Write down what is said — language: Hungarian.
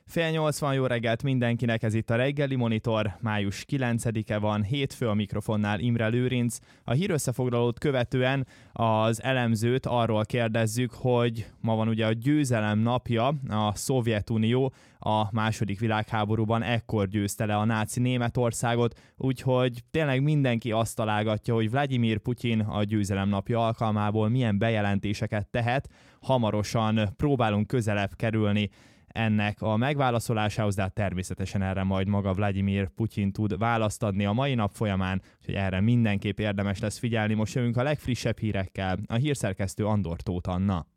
7:30 van, jó reggelt mindenkinek, ez itt a reggeli monitor, május 9-e van, hétfő, a mikrofonnál Imre Lőrinc. A hírösszefoglalót követően az elemzőt arról kérdezzük, hogy ma van ugye a győzelem napja, a Szovjetunió a második világháborúban ekkor győzte le a náci Németországot, úgyhogy tényleg mindenki azt találgatja, hogy Vladimir Putyin a győzelem napja alkalmából milyen bejelentéseket tehet. Hamarosan próbálunk közelebb kerülni ennek a megválaszolásához, de természetesen erre majd maga Vladimir Putyin tud választ adni a mai nap folyamán, úgyhogy erre mindenképp érdemes lesz figyelni. Most jövünk a legfrissebb hírekkel, a hírszerkesztő Andor Tóth Anna.